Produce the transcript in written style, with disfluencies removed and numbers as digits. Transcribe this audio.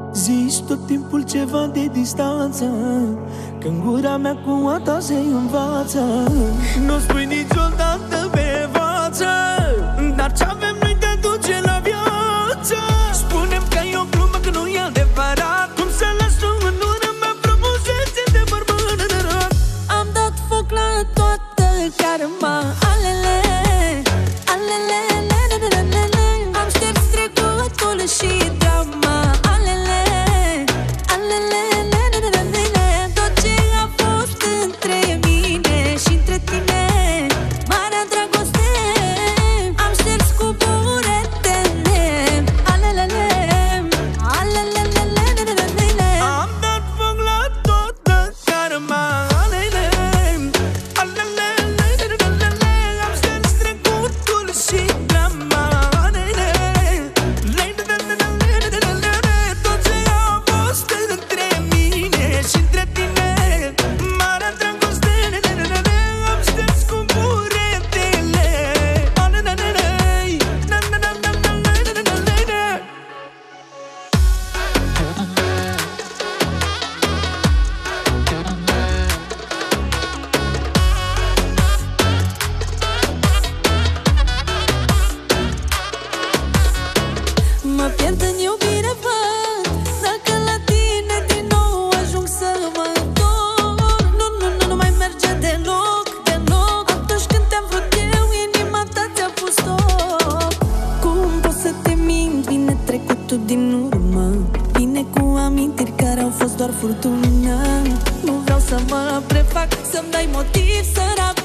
Zici tot timpul ceva de distanță, că-n gura mea cu a ta se învață. Nu spui niciodată pe față, dar ce-avem noi te duce la viață. Spune-mi că e o glumă, că nu e adevărat. Cum să lași tu în urmă mea frumusețe de bărbat. Am dat foc la toată karma. Alele, alele, lelelelele. Am șters trecutul și drama. Alele, alele, lelelelele. Tot ce a fost între mine și între tine, marea dragoste, am șters cu buretele. Alelele, alelelelelelele. Am dat foc la toată karma. Alele, alelelelelele. Am șters trecutul și drama. Alele, lelelelelelele. Tot ce a fost între mine și între tine, marea dragoste, am șters cu buretele. Alelele, lelelelelelele. Mă pierd în iubire, văd, dacă la tine din nou ajung să mă întorc. Nu mai merge deloc, deloc. Atunci când te-am vrut eu, inima ta ți-a pus stop. Cum poți să te mint? Vine trecutul din urmă, vine cu amintiri care au fost doar furtună. Nu vreau să mă prefac, să-mi dai motiv să rap.